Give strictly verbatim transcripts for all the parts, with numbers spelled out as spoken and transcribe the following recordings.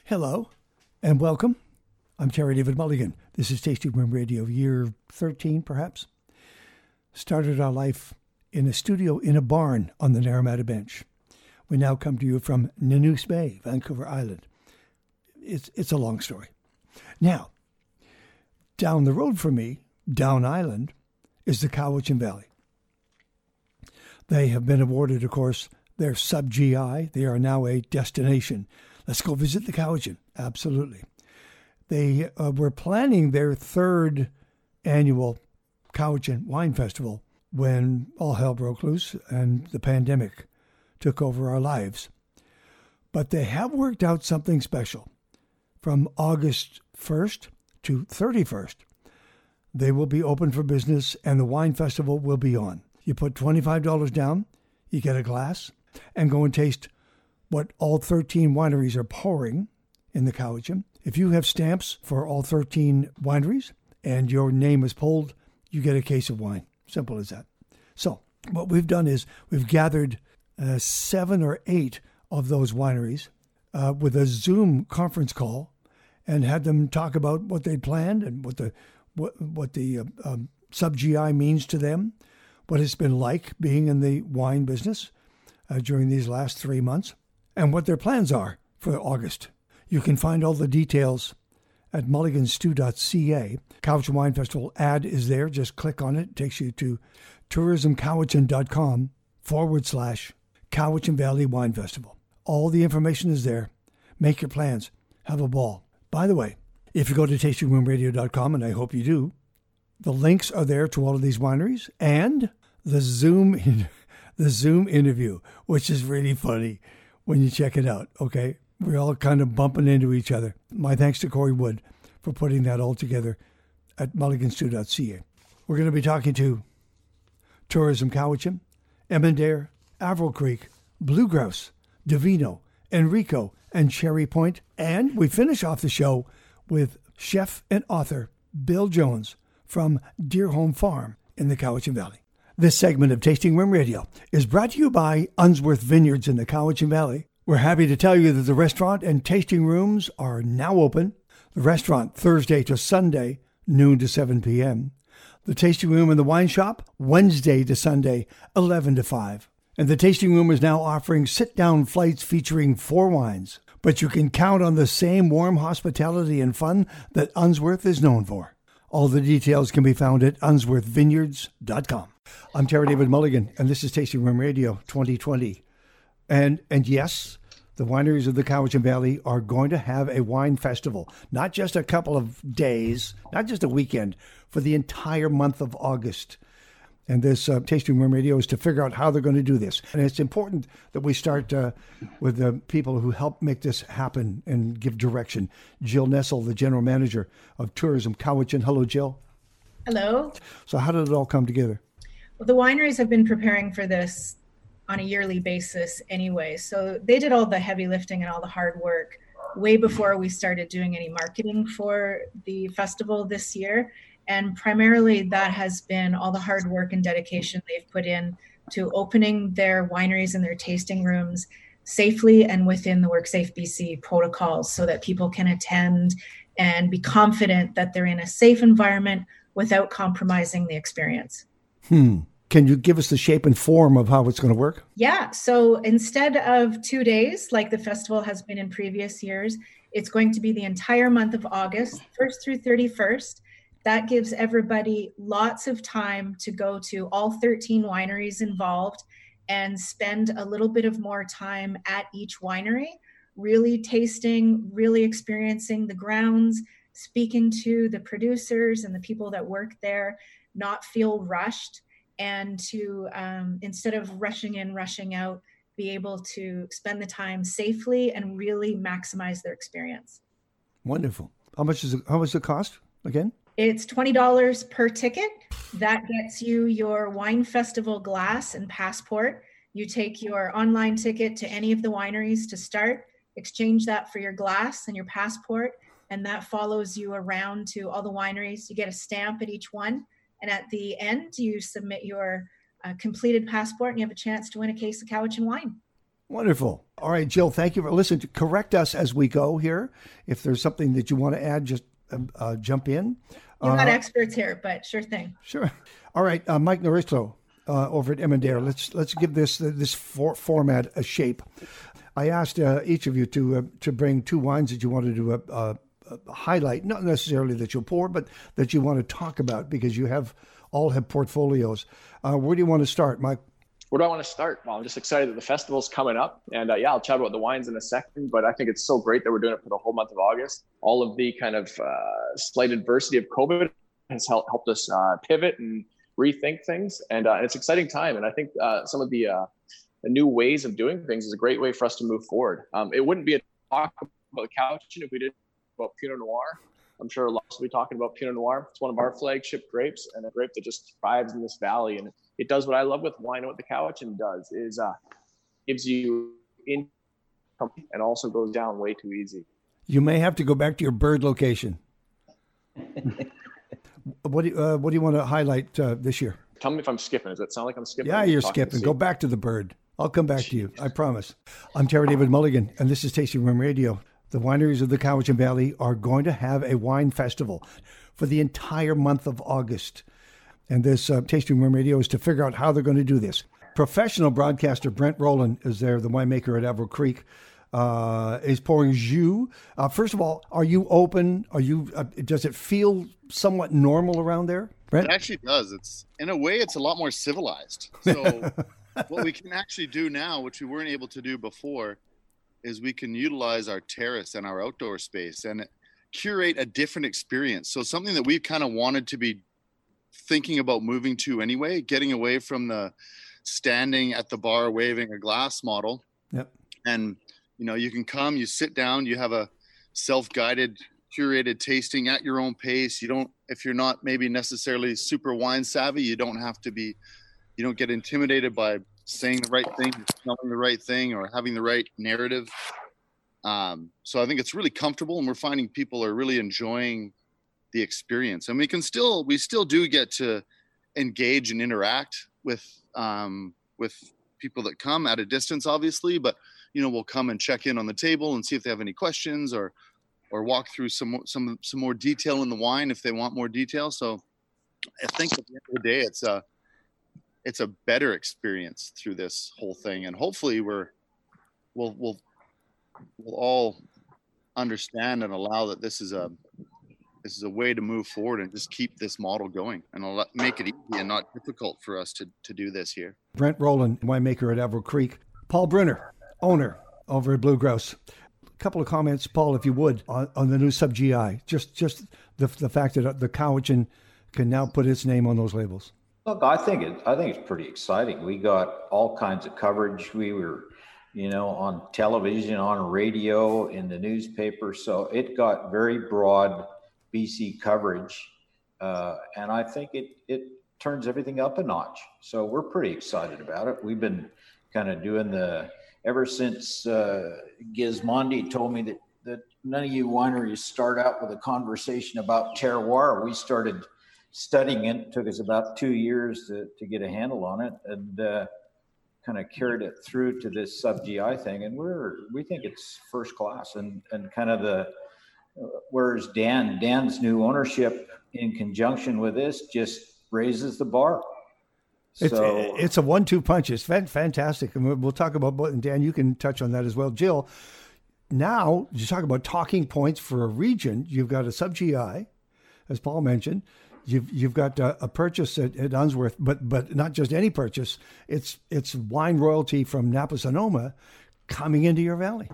Hello and welcome. I'm Terry David Mulligan. This is Tasting Room Radio, year thirteen perhaps. Started our life in a studio in a barn on the Naramata Bench. We now come to you from Nanoose Bay, Vancouver Island. It's, it's a long story. Now, down the road from me, down island, is the Cowichan Valley. They have been awarded, of course, their sub-G I. They are now a destination. Let's go visit the Cowichan. Absolutely. They uh, were planning their third annual Cowichan Wine Festival when all hell broke loose and the pandemic took over our lives. But they have worked out something special. From August first to thirty-first, they will be open for business and the wine festival will be on. You put twenty-five dollars down, you get a glass, and go and taste what all thirteen wineries are pouring in the Cowichan. If you have stamps for all thirteen wineries and your name is pulled, you get a case of wine. Simple as that. So what we've done is we've gathered uh, seven or eight of those wineries uh, with a Zoom conference call and had them talk about what they'd planned and what the what, what the uh, um, sub-G I means to them, what it's been like being in the wine business uh, during these last three months, and what their plans are for August. You can find all the details at mulligan stew dot c a. Cowichan Wine Festival ad is there. Just click on it. It takes you to tourismcowichan.com forward slash Cowichan Valley Wine Festival. All the information is there. Make your plans. Have a ball. By the way, if you go to tasting room radio dot com, and I hope you do, the links are there to all of these wineries and the Zoom in, the Zoom interview, which is really funny when you check it out, okay? We're all kind of bumping into each other. My thanks to Corey Wood for putting that all together at mulligan stew dot c a. We're going to be talking to Tourism Cowichan, Emondare, Averill Creek, Blue Grouse, Divino, Enrico, and Cherry Point. And we finish off the show with chef and author Bill Jones from Deerholm Farm in the Cowichan Valley. This segment of Tasting Room Radio is brought to you by Unsworth Vineyards in the Cowichan Valley. We're happy to tell you that the restaurant and tasting rooms are now open. The restaurant Thursday to Sunday, noon to seven p.m. The tasting room and the wine shop Wednesday to Sunday, eleven to five. And the tasting room is now offering sit-down flights featuring four wines. But you can count on the same warm hospitality and fun that Unsworth is known for. All the details can be found at unsworth vineyards dot com. I'm Terry David Mulligan, and this is Tasting Room Radio twenty twenty. And and yes, the wineries of the Cowichan Valley are going to have a wine festival, not just a couple of days, not just a weekend, for the entire month of August. And this uh, Tasting Room Radio is to figure out how they're going to do this. And it's important that we start uh, with the people who help make this happen and give direction. Jill Nessel, the general manager of Tourism Cowichan. Hello, Jill. Hello. So how did it all come together? Well, the wineries have been preparing for this on a yearly basis anyway. So they did all the heavy lifting and all the hard work way before we started doing any marketing for the festival this year. And primarily that has been all the hard work and dedication they've put in to opening their wineries and their tasting rooms safely and within the WorkSafe B C protocols so that people can attend and be confident that they're in a safe environment without compromising the experience. Hmm. Can you give us the shape and form of how it's going to work? Yeah. So instead of two days, like the festival has been in previous years, it's going to be the entire month of August, first through thirty-first. That gives everybody lots of time to go to all thirteen wineries involved and spend a little bit of more time at each winery, really tasting, really experiencing the grounds, speaking to the producers and the people that work there, not feel rushed, and to, um, instead of rushing in, rushing out, be able to spend the time safely and really maximize their experience. Wonderful. How much is it, how much does it cost again? It's twenty dollars per ticket. That gets you your wine festival glass and passport. You take your online ticket to any of the wineries to start, exchange that for your glass and your passport, and that follows you around to all the wineries. You get a stamp at each one, and at the end, you submit your uh, completed passport, and you have a chance to win a case of Cowichan wine. Wonderful. All right, Jill, thank you for listening. Correct us as we go here. If there's something that you want to add, just um, uh, jump in. You're not uh, experts here, but sure thing. Sure. All right, uh, Mike Naristo uh, over at Emendare. Let's let's give this this for, format a shape. I asked uh, each of you to uh, to bring two wines that you wanted to uh, uh, highlight, not necessarily that you'll pour, but that you want to talk about, because you have all have portfolios. Uh, where do you want to start, Mike? Where do I want to start? Well, I'm just excited that the festival's coming up. And uh, yeah, I'll chat about the wines in a second, but I think it's so great that we're doing it for the whole month of August. All of the kind of uh, slight adversity of COVID has helped, helped us uh, pivot and rethink things. And uh, it's an exciting time. And I think uh, some of the, uh, the new ways of doing things is a great way for us to move forward. Um, it wouldn't be a talk about Cowichan if we did about Pinot Noir. I'm sure lots will be talking about Pinot Noir. It's one of our flagship grapes, and a grape that just thrives in this valley. And it does what I love with wine, and what the Cowichan does is uh, gives you income and also goes down way too easy. You may have to go back to your bird location. What do you, uh, what do you want to highlight uh, this year? Tell me if I'm skipping. Does that sound like I'm skipping? Yeah, you're skipping. Go back to the bird. I'll come back to you. I promise. I'm Terry David Mulligan, and this is Tasting Room Radio. The wineries of the Cowichan Valley are going to have a wine festival for the entire month of August. And this uh, Tasting Room Radio is to figure out how they're going to do this. Professional broadcaster Brent Rowland is there, the winemaker at Averill Creek, uh, is pouring jus. Uh, first of all, are you open? Are you? Uh, does it feel somewhat normal around there, Brent? It actually does. It's in a way, it's a lot more civilized. So what we can actually do now, which we weren't able to do before, is we can utilize our terrace and our outdoor space and curate a different experience. So something that we've kind of wanted to be thinking about moving to anyway, getting away from the standing at the bar waving a glass model. Yep. And, you know, you can come, you sit down, you have a self-guided, curated tasting at your own pace. You don't, if you're not maybe necessarily super wine savvy, you don't have to be, you don't get intimidated by saying the right thing, smelling the right thing, or having the right narrative. Um, so I think it's really comfortable, and we're finding people are really enjoying the experience. And we can still, we still do get to engage and interact with, um, with people that come at a distance, obviously, but, you know, we'll come and check in on the table and see if they have any questions, or, or walk through some, some, some more detail in the wine if they want more detail. So I think at the end of the day, it's a, it's a better experience through this whole thing. And hopefully we're, we'll, we'll, we'll all understand and allow that this is a, this is a way to move forward and just keep this model going, and I'll make it easy and not difficult for us to, to do this here. Brent Rowland, winemaker at Averill Creek. Paul Brunner, owner over at Blue Grouse. A couple of comments, Paul, if you would, on, on the new Sub G I. Just, just the, the fact that the Cowichan can now put its name on those labels. Look, I think it. I think it's pretty exciting. We got all kinds of coverage. We were, you know, on television, on radio, in the newspaper. So it got very broad B C coverage, uh, and I think it it turns everything up a notch. So we're pretty excited about it. We've been kind of doing the ever since uh, Gismondi told me that that none of you wineries start out with a conversation about terroir. We started studying it. It took us about two years to, to get a handle on it, and uh, kind of carried it through to this Sub G I thing. And we're we think it's first class, and and kind of the whereas Dan Dan's new ownership in conjunction with this just raises the bar. It's, So it's a one two punch. It's fan- fantastic. And we'll, we'll talk about, and Dan, you can touch on that as well. Jill, now you talk about talking points for a region. You've got a Sub G I, as Paul mentioned. You've you've got a, a purchase at, at Unsworth, but but not just any purchase. It's it's wine royalty from Napa Sonoma coming into your valley.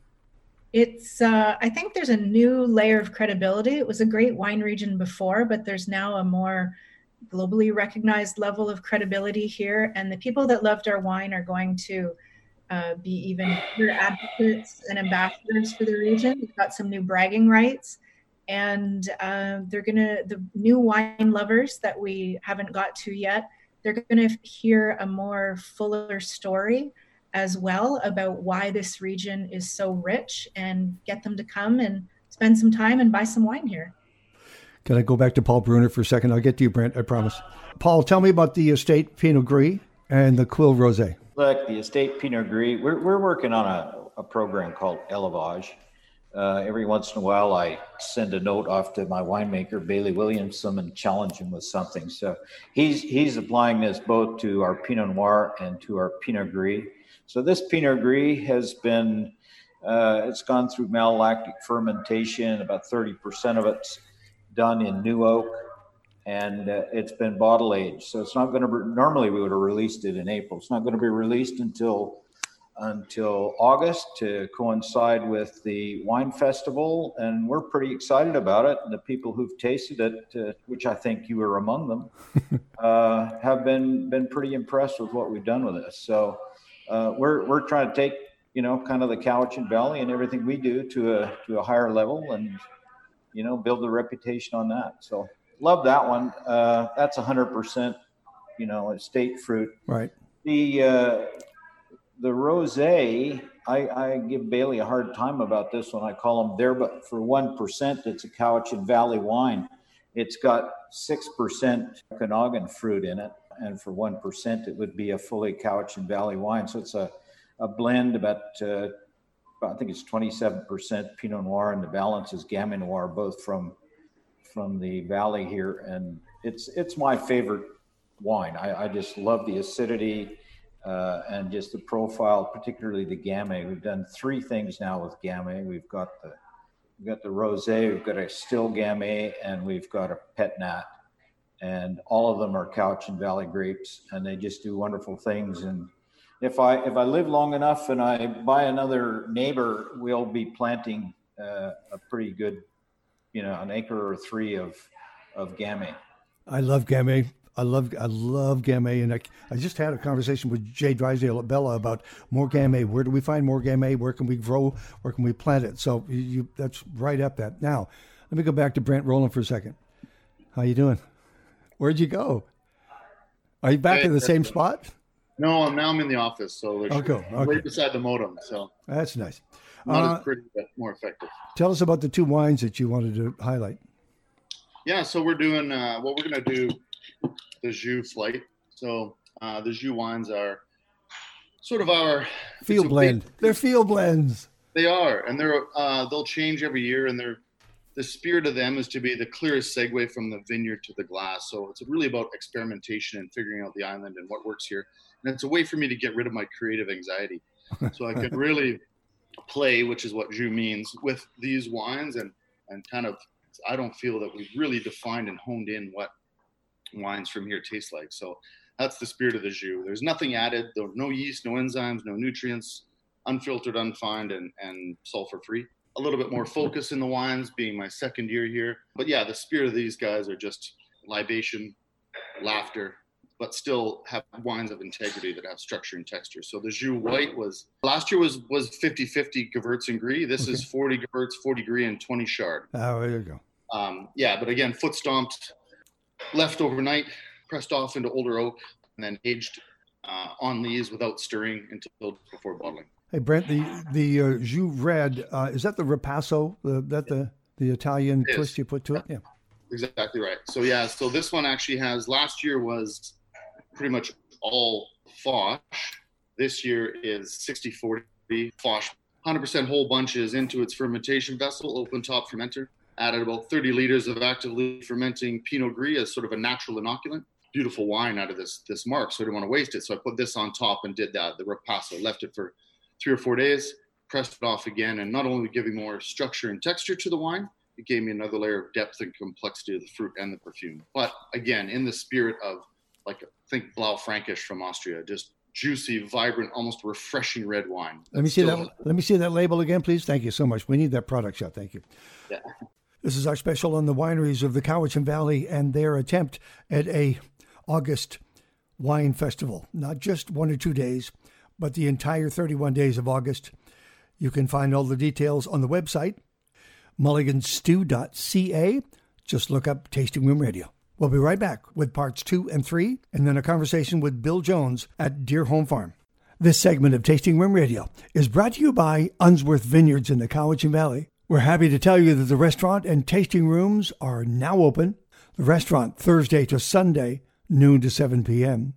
It's, uh, I think there's a new layer of credibility. It was a great wine region before, but there's now a more globally recognized level of credibility here. And the people that loved our wine are going to uh, be even bigger advocates and ambassadors for the region. We've got some new bragging rights. And uh, they're going to, the new wine lovers that we haven't got to yet, they're going to hear a more fuller story as well about why this region is so rich, and get them to come and spend some time and buy some wine here. Can I go back to Paul Brunner for a second? I'll get to you, Brent, I promise. Paul, tell me about the estate Pinot Gris and the Quill Rosé. Look, the Estate Pinot Gris, we're, we're working on a, a program called Élevage. Uh, every once in a while, I send a note off to my winemaker, Bailey Williamson, and challenge him with something. So he's he's applying this both to our Pinot Noir and to our Pinot Gris. So this Pinot Gris has been, uh, it's gone through malolactic fermentation. About thirty percent of it's done in new oak, and uh, it's been bottle aged. So it's not going to be, normally we would have released it in April. It's not going to be released until until August to coincide with the wine festival, and we're pretty excited about it. And the people who've tasted it, uh, which I think you were among them, uh, have been been pretty impressed with what we've done with this. So uh, we're we're trying to take, you know, kind of the Cowichan Valley and everything we do to a to a higher level, and you know, build a reputation on that. So love that one. Uh, that's one hundred percent, you know, estate fruit. Right. The uh, The rosé, I, I give Bailey a hard time about this one. I call them there, but for one percent, it's a Cowichan Valley wine. It's got six percent Okanagan fruit in it, and for one percent, it would be a fully Cowichan Valley wine. So it's a, a blend about, uh, I think it's twenty-seven percent Pinot Noir, and the balance is Gamay Noir, both from from the valley here. And it's it's my favorite wine. I, I just love the acidity. Uh, and just the profile, particularly the Gamay. We've done three things now with Gamay. We've got the we've got the rosé, we've got a still Gamay, and we've got a pet nat. And all of them are Cowichan Valley grapes, and they just do wonderful things. And if I if I live long enough and I buy another neighbor, we'll be planting uh, a pretty good, you know, an acre or three of of Gamay. I love Gamay. I love I love Gamay, and I, I just had a conversation with Jay Drysdale at Bella about more Gamay. Where do we find more Gamay? Where can we grow? Where can we plant it? So you, you that's right up that. Now, let me go back to Brent Rowland for a second. How you doing? Where'd you go? Are you back Hey, in the same spot? No, I'm now I'm in the office, so there's Okay, okay. right beside the modem. So That's nice. not Uh, as pretty, but more effective. Tell us about the two wines that you wanted to highlight. Yeah, so we're doing uh, what we're gonna do. The Jus Flight. So uh, the Jus wines are sort of our Field so blend. They, They're field blends. they are, and they're uh, they'll change every year, and they're the spirit of them is to be the clearest segue from the vineyard to the glass. So it's really about experimentation and figuring out the island and what works here. And it's a way for me to get rid of my creative anxiety, so I can really play, which is what Jus means, with these wines, and and kind of I don't feel that we've really defined and honed in what wines from here taste like. So that's the spirit of the Jus. There's nothing added. There's no yeast, no enzymes, no nutrients, unfiltered, unfined, and, and sulfur free. A little bit more focus in the wines, being my second year here. But yeah, the spirit of these guys are just libation, laughter, but still have wines of integrity that have structure and texture. So the Jus White was, last year was was fifty-fifty Gewurz and Gris. This okay. is forty Gewurz, forty Gris, and twenty Chard. Oh, there you go. Um, yeah, but again, foot stomped, left overnight, pressed off into older oak, and then aged uh, on lees without stirring until before bottling. Hey Brent, the the uh, Jus Red, uh, is that the Ripasso? The, that the the Italian it twist is. you put to it? Yeah, exactly right. So yeah, so this one actually has. Last year was pretty much all Foch. This year is sixty forty Foch. one hundred percent whole bunches into its fermentation vessel, open top fermenter. Added about thirty liters of actively fermenting Pinot Gris as sort of a natural inoculant. Beautiful wine out of this this mark, so I didn't want to waste it. So I put this on top and did that, the Ripasso. Left it for three or four days, pressed it off again, and not only giving more structure and texture to the wine, it gave me another layer of depth and complexity of the fruit and the perfume. But again, in the spirit of, like, think Blaufränkisch from Austria, just juicy, vibrant, almost refreshing red wine. Let me see Still, that. Let me see that label again, please. Thank you so much. We need that product shot. Thank you. Yeah. This is our special on the wineries of the Cowichan Valley and their attempt at a August wine festival. Not just one or two days, but the entire thirty-one days of August. You can find all the details on the website, mulligan stew dot c a. Just look up Tasting Room Radio. We'll be right back with parts two and three, and then a conversation with Bill Jones at Deer Home Farm. This segment of Tasting Room Radio is brought to you by Unsworth Vineyards in the Cowichan Valley. We're happy to tell you that the restaurant and tasting rooms are now open. The restaurant Thursday to Sunday, noon to seven p.m.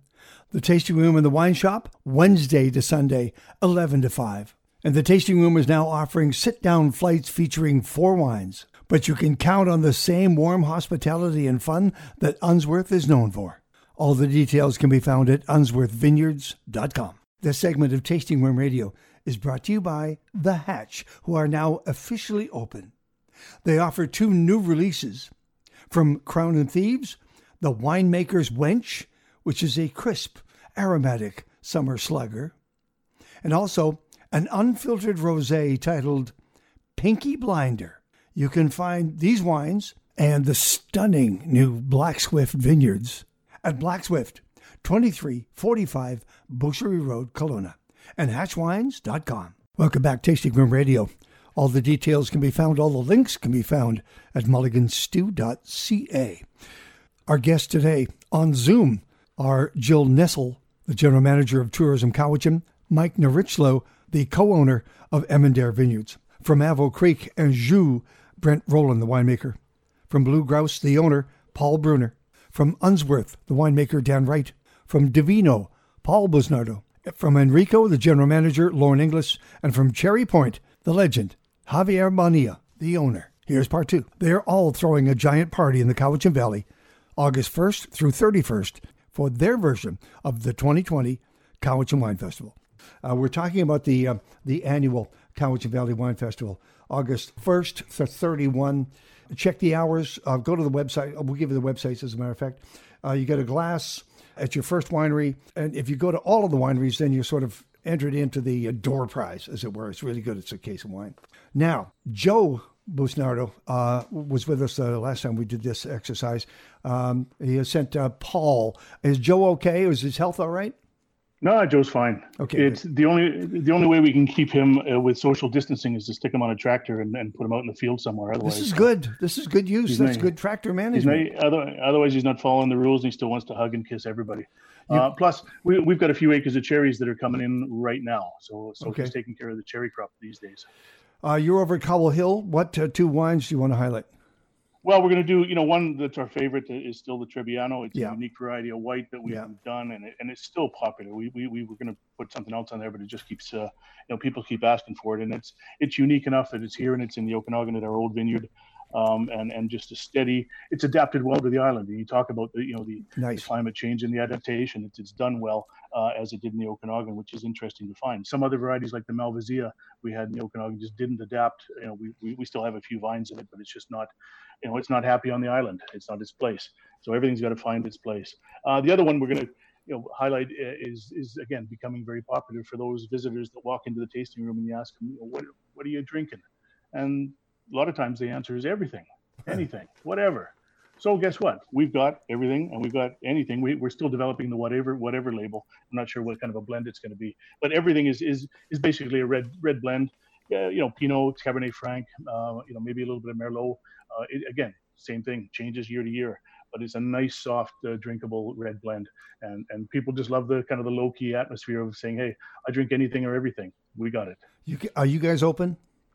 The Tasting Room and the Wine Shop, Wednesday to Sunday, eleven to five. And the Tasting Room is now offering sit-down flights featuring four wines. But you can count on the same warm hospitality and fun that Unsworth is known for. All the details can be found at unsworth vineyards dot com. This segment of Tasting Room Radio is brought to you by The Hatch, who are now officially open. They offer two new releases. From Crown and Thieves, The Winemaker's Wench, which is a crisp, aromatic summer slugger, and also an unfiltered rosé titled Pinky Blinder. You can find these wines and the stunning new Black Swift Vineyards at Black Swift, twenty-three forty-five Boucherie Road, Kelowna, and hatch wines dot com. Welcome back, Tasting Room Radio. All the details can be found, all the links can be found at mulligan stew dot c a. Our guests today on Zoom are Jill Nessel, the General Manager of Tourism Cowichan, Mike Narichlo, the co-owner of Emendare Vineyards. From Avo Creek and Joux, Brent Rowland, the winemaker. From Blue Grouse, the owner, Paul Bruner. From Unsworth, the winemaker, Dan Wright. From Divino, Paul Busnardo. From Enrico, the general manager, Lauren Inglis. And from Cherry Point, the legend, Javier Bonilla, the owner. Here's part two. They're all throwing a giant party in the Cowichan Valley, August first through thirty-first, for their version of the twenty twenty Cowichan Wine Festival. Uh, we're talking about the uh, the annual Cowichan Valley Wine Festival, August first to thirty-first. Check the hours. Uh, go to the website. We'll give you the websites, as a matter of fact. Uh, you get a glass at your first winery. And if you go to all of the wineries, then you're sort of entered into the uh, door prize, as it were. It's really good. It's a case of wine. Now, Joe Busnardo uh, was with us uh, last time we did this exercise. Um, he has sent uh, Paul. Is Joe okay? Is his health all right? No, Joe's fine. Okay, it's good. the only the only way we can keep him uh, with social distancing is to stick him on a tractor and, and put him out in the field somewhere. Otherwise, this is good. This is good use. That's not, good tractor management. Not, other, otherwise, he's not following the rules, and he still wants to hug and kiss everybody. You, uh, plus, we, we've got a few acres of cherries that are coming in right now, so so okay. he's taking care of the cherry crop these days. Uh, you're over at Cobble Hill. What uh, two wines do you want to highlight? Well, we're going to do, you know, one that's our favorite is still the Trebbiano. It's yeah. a unique variety of white that we've yeah. done, and it, and it's still popular. We we we were going to put something else on there, but it just keeps, uh, you know, people keep asking for it, and it's it's unique enough that it's here and it's in the Okanagan at our old vineyard, um, and and just a steady. It's adapted well to the island. And you talk about the you know the, nice. the climate change and the adaptation. It's it's done well uh, as it did in the Okanagan, which is interesting to find. Some other varieties like the Malvasia we had in the Okanagan just didn't adapt. You know, we we, we still have a few vines in it, but it's just not. You know, it's not happy on the island. It's not its place. So everything's got to find its place. Uh, the other one we're going to, you know, highlight is is again becoming very popular for those visitors that walk into the tasting room and you ask them, you know, what what are you drinking? And a lot of times the answer is everything, anything, whatever. So guess what? We've got everything and we've got anything. We, we're still developing the whatever whatever label. I'm not sure what kind of a blend it's going to be, but everything is is is basically a red red blend. Uh, you know, Pinot, Cabernet Franc, uh, you know, maybe a little bit of Merlot. Uh, it, again, same thing, changes year to year, but it's a nice, soft, uh, drinkable red blend. And and people just love the kind of the low-key atmosphere of saying, hey, I drink anything or everything. We got it. You, are you guys open?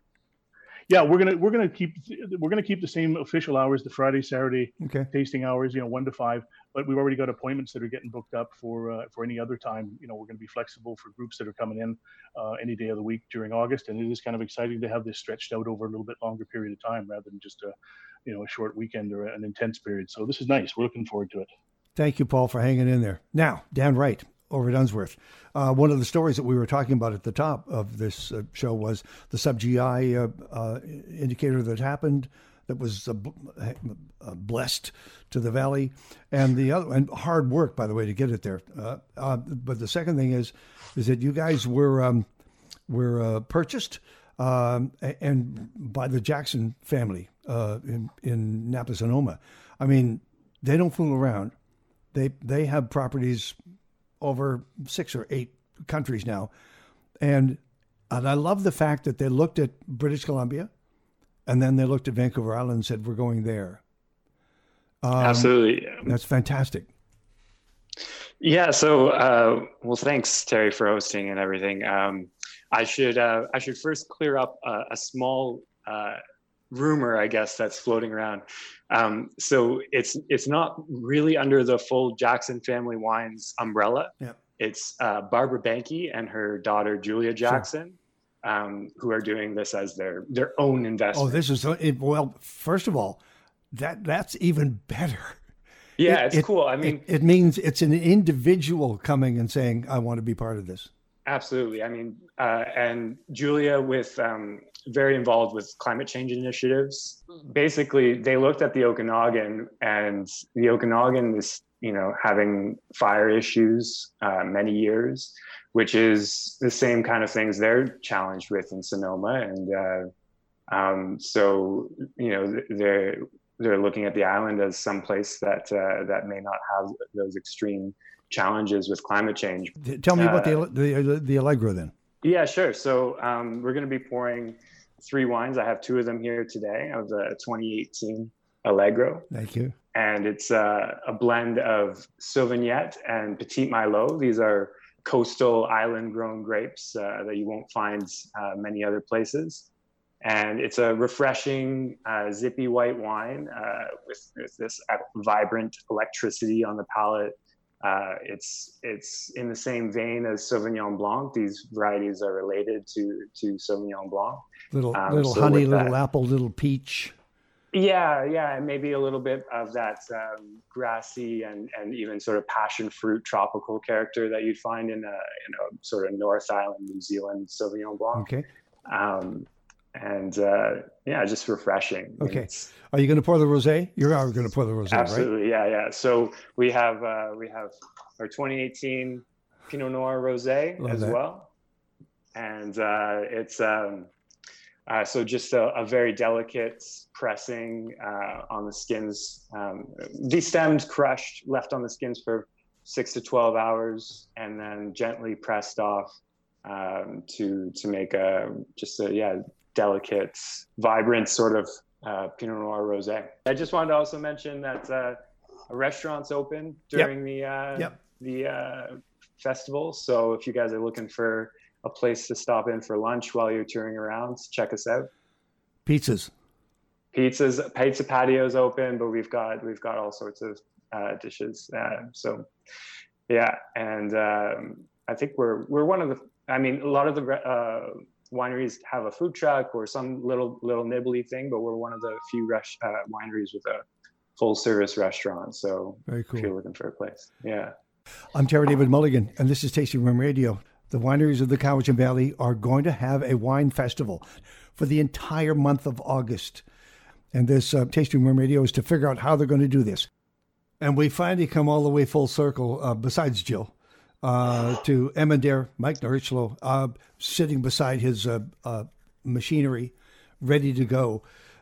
Yeah, we're gonna we're gonna keep we're gonna keep the same official hours, the Friday, Saturday okay. tasting hours, you know, one to five. But we've already got appointments that are getting booked up for uh, for any other time. You know, we're gonna be flexible for groups that are coming in uh, any day of the week during August, and it is kind of exciting to have this stretched out over a little bit longer period of time rather than just a you know a short weekend or an intense period. So this is nice. We're looking forward to it. Thank you, Paul, for hanging in there. Now, Dan Wright over at Unsworth. Uh, one of the stories that we were talking about at the top of this uh, show was the sub-G I uh, uh, indicator that happened that was uh, uh, blessed to the valley, and the other and hard work, by the way, to get it there. Uh, uh, but the second thing is, is that you guys were um, were uh, purchased um, and by the Jackson family uh, in in Napa Sonoma. I mean, they don't fool around. They they have properties over six or eight countries now. And and I love the fact that they looked at British Columbia and then they looked at Vancouver Island and said, we're going there. Um, Absolutely. That's fantastic. Yeah. So, uh, well, thanks, Terry, for hosting and everything. Um, I should uh, I should first clear up a, a small uh, rumor, I guess, that's floating around. Um, so it's it's not really under the full Jackson Family Wines umbrella. Yeah. It's uh, Barbara Banke and her daughter Julia Jackson, sure. um, who are doing this as their their own investment. Oh, this is it, well. First of all, that that's even better. Yeah, it, it's it, cool. I mean, it, it means it's an individual coming and saying, "I want to be part of this." Absolutely. I mean, uh, and Julia with um, very involved with climate change initiatives. Basically, they looked at the Okanagan, and the Okanagan is, you know, having fire issues uh, many years, which is the same kind of things they're challenged with in Sonoma. And uh, um, so, you know, they're they're looking at the island as some place that uh, that may not have those extreme challenges with climate change. Tell me uh, about the, the the Allegro then. Yeah, sure. So um, we're going to be pouring three wines. I have two of them here today of the twenty eighteen Allegro. Thank you. And it's uh, a blend of Sauvignette and Petit Malo. These are coastal island-grown grapes uh, that you won't find uh, many other places. And it's a refreshing, uh, zippy white wine uh, with, with this vibrant electricity on the palate. Uh, it's it's in the same vein as Sauvignon Blanc. These varieties are related to to Sauvignon Blanc. Little um, little so honey, little that, apple, little peach. Yeah, yeah, and maybe a little bit of that um, grassy and and even sort of passion fruit tropical character that you'd find in a in a sort of North Island New Zealand Sauvignon Blanc. Okay. Um, and uh, yeah, just refreshing. Okay. It's, Are you going to pour the rosé? You're going to pour the rosé, absolutely, right? yeah, yeah. So we have uh, we have our twenty eighteen Pinot Noir rosé Love as that. well, and uh, it's um, uh, so just a, a very delicate pressing uh, on the skins, um, destemmed, crushed, left on the skins for six to twelve hours, and then gently pressed off um, to to make a just a yeah. delicate, vibrant sort of uh, Pinot Noir rosé. I just wanted to also mention that uh, a restaurant's open during yep. the uh, yep. the uh, festival. So if you guys are looking for a place to stop in for lunch while you're touring around, check us out. Pizzas. Pizzas, pizza patio's open, but we've got we've got all sorts of uh, dishes. Uh, so yeah, and um, I think we're we're one of the. I mean, a lot of the. Uh, wineries have a food truck or some little little nibbly thing, but we're one of the few res- uh, wineries with a full service restaurant. So very cool. If you're looking for a place, yeah. I'm Terry David Mulligan, and this is Tasting Room Radio. The wineries of the Cowichan Valley are going to have a wine festival for the entire month of August, and this uh, Tasting Room Radio is to figure out how they're going to do this. And we finally come all the way full circle. Uh, besides Jill. Uh, to Emmander, Mike Norrichlow, uh, sitting beside his uh, uh, machinery, ready to go.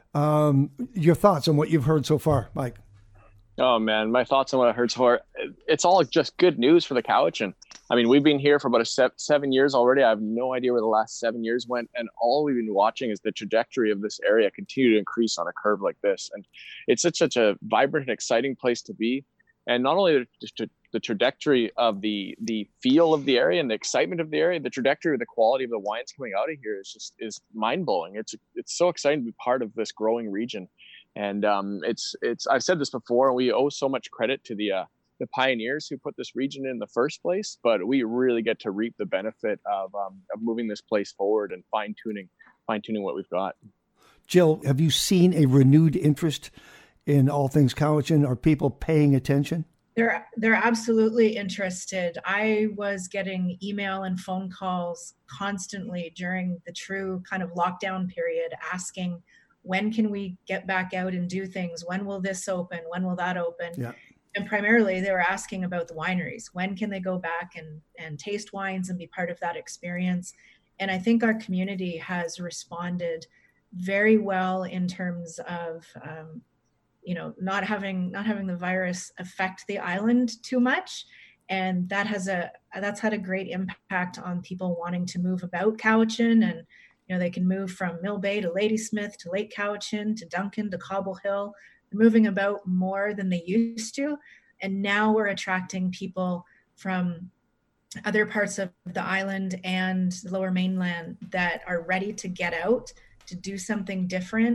Um, your thoughts on what you've heard so far, Mike? Oh, man, my thoughts on what I heard so far. It's all just good news for the Cowichan. I mean, we've been here for about a se- seven years already. I have no idea where the last seven years went. And all we've been watching is the trajectory of this area continue to increase on a curve like this. And it's such, such a vibrant and exciting place to be. And not only the, the trajectory of the the feel of the area and the excitement of the area, the trajectory of the quality of the wines coming out of here is just is mind blowing. It's it's so exciting to be part of this growing region, and um, it's it's I've said this before. We owe so much credit to the uh, the pioneers who put this region in the first place, but we really get to reap the benefit of um, of moving this place forward and fine tuning fine tuning what we've got. Jill, have you seen a renewed interest in all things Cowichan? Are people paying attention? They're they're absolutely interested. I was getting email and phone calls constantly during the true kind of lockdown period asking, when can we get back out and do things? When will this open? When will that open? Yeah. And primarily they were asking about the wineries. When can they go back and, and taste wines and be part of that experience? And I think our community has responded very well in terms of um, you know, not having not having the virus affect the island too much, and that has a that's had a great impact on people wanting to move about Cowichan, and you know they can move from Mill Bay to Ladysmith to Lake Cowichan to Duncan to Cobble Hill. They're moving about more than they used to, and now we're attracting people from other parts of the island and the Lower Mainland that are ready to get out to do something different.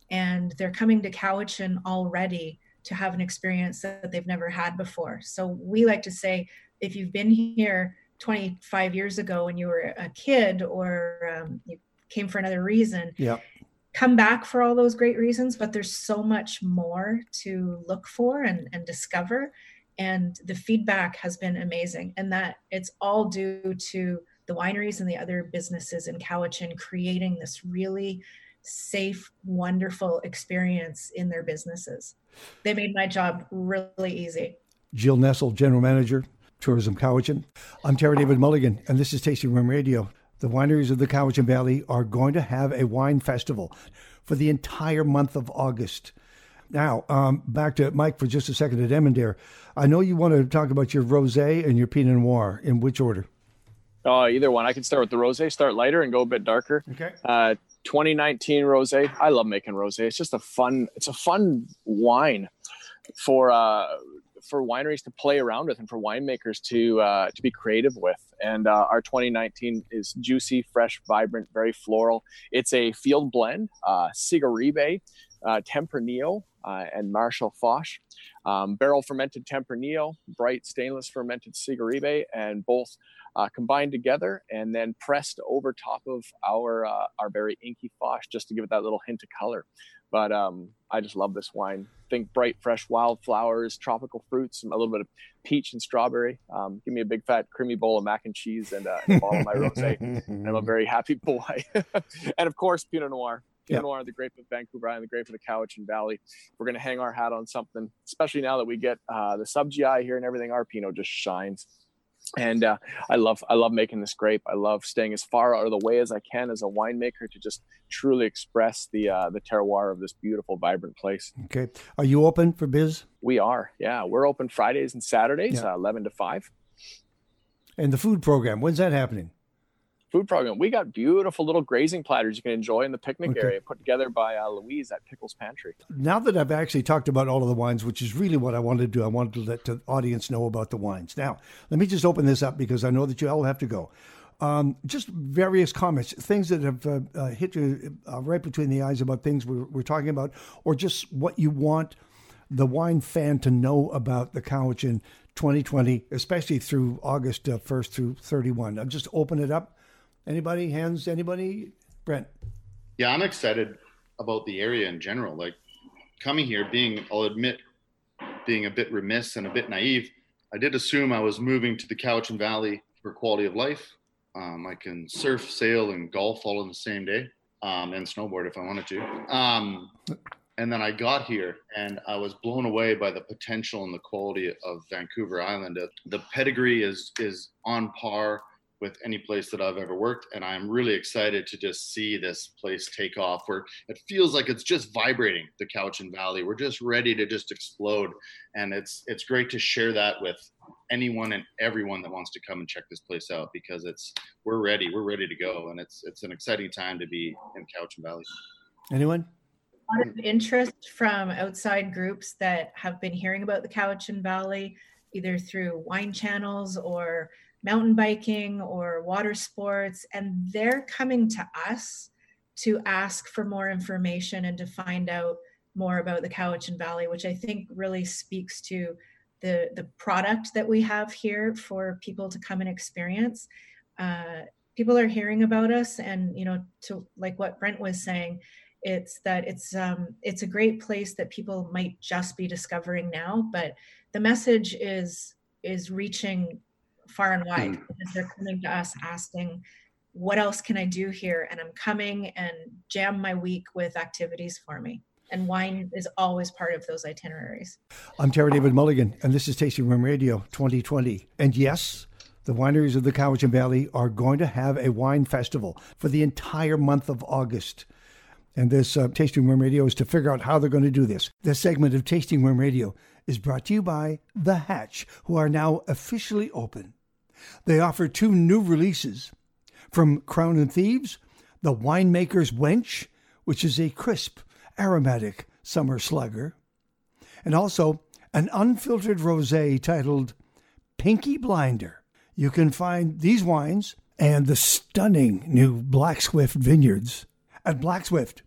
and they're coming to Cowichan already to have an experience that they've never had before. So we like to say, if you've been here twenty-five years ago when you were a kid, or um, you came for another reason, yeah. come back for all those great reasons, but there's so much more to look for and, and discover. And the feedback has been amazing. And that it's all due to the wineries and the other businesses in Cowichan creating this really safe, wonderful experience in their businesses. They made my job really easy. Jill Nessel, General Manager, Tourism Cowichan. I'm Terry David Mulligan, and this is Tasting Room Radio. The wineries of the Cowichan Valley are going to have a wine festival for the entire month of August. Now, um, back to Mike for just a second at Emmendaire. I know you want to talk about your rosé and your Pinot Noir. In which order? Oh, either one. I can start with the rosé, start lighter and go a bit darker. Okay. Uh, twenty nineteen rosé. I love making rosé. It's just a fun, it's a fun wine for uh, for wineries to play around with and for winemakers to uh, to be creative with. And uh, our twenty nineteen is juicy, fresh, vibrant, very floral. It's a field blend, uh, Cigarribe, uh, Tempranillo, uh, and Marshall Foch. Um, barrel fermented Tempranillo, bright stainless fermented Cigarribe, and both uh, combined together and then pressed over top of our uh, our very inky Foch just to give it that little hint of color. But um, I just love this wine. Think bright, fresh wildflowers, tropical fruits, a little bit of peach and strawberry. Um, give me a big, fat, creamy bowl of mac and cheese and, uh, and a bottle of my rosé. And I'm a very happy boy. And, of course, Pinot Noir. Pinot yep. Noir, the grape of Vancouver Island, the grape of the Cowichan Valley. We're going to hang our hat on something, especially now that we get uh, the sub-G I here and everything. Our Pinot just shines. And uh, I love I love making this grape. I love staying as far out of the way as I can as a winemaker to just truly express the uh, the terroir of this beautiful, vibrant place. Okay. Are you open for biz? We are. Yeah. We're open Fridays and Saturdays, yeah. uh, eleven to five. And the food program, when's that happening? Food program. We got beautiful little grazing platters you can enjoy in the picnic okay. area put together by uh, Louise at Pickles Pantry. Now that I've actually talked about all of the wines, which is really what I wanted to do, I wanted to let the audience know about the wines. Now, let me just open this up because I know that you all have to go. Um, just various comments, things that have uh, uh, hit you uh, right between the eyes about things we're, we're talking about, or just what you want the wine fan to know about the Cowichan twenty twenty, especially through August uh, first through thirty-first. I'll just open it up. Anybody? Hands? Anybody? Brent? Yeah, I'm excited about the area in general. Like coming here, being, I'll admit, being a bit remiss and a bit naive, I did assume I was moving to the Cowichan Valley for quality of life. Um, I can surf, sail, and golf all in the same day, um, and snowboard if I wanted to. Um, and then I got here, and I was blown away by the potential and the quality of Vancouver Island. The pedigree is is on par with any place that I've ever worked. And I'm really excited to just see this place take off where it feels like it's just vibrating, the Cowichan Valley. We're just ready to just explode. And it's it's great to share that with anyone and everyone that wants to come and check this place out because it's we're ready. We're ready to go. And it's it's an exciting time to be in Cowichan Valley. Anyone? A lot of interest from outside groups that have been hearing about the Cowichan Valley, either through wine channels or mountain biking or water sports, and they're coming to us to ask for more information and to find out more about the Cowichan Valley, which I think really speaks to the, the product that we have here for people to come and experience. Uh, people are hearing about us, and you know, to like what Brent was saying, it's that it's um, it's a great place that people might just be discovering now, but the message is is reaching far and wide because they're coming to us asking, what else can I do here? And I'm coming and jam my week with activities for me. And wine is always part of those itineraries. I'm Terry David Mulligan, and this is Tasting Room Radio twenty twenty. And yes, the wineries of the Cowichan Valley are going to have a wine festival for the entire month of August. And this uh, Tasting Room Radio is to figure out how they're going to do this. This segment of Tasting Room Radio is brought to you by The Hatch, who are now officially open. They offer two new releases from Crown and Thieves, the Winemaker's Wench, which is a crisp, aromatic summer slugger, and also an unfiltered rosé titled Pinky Blinder. You can find these wines and the stunning new Black Swift vineyards at Black Swift,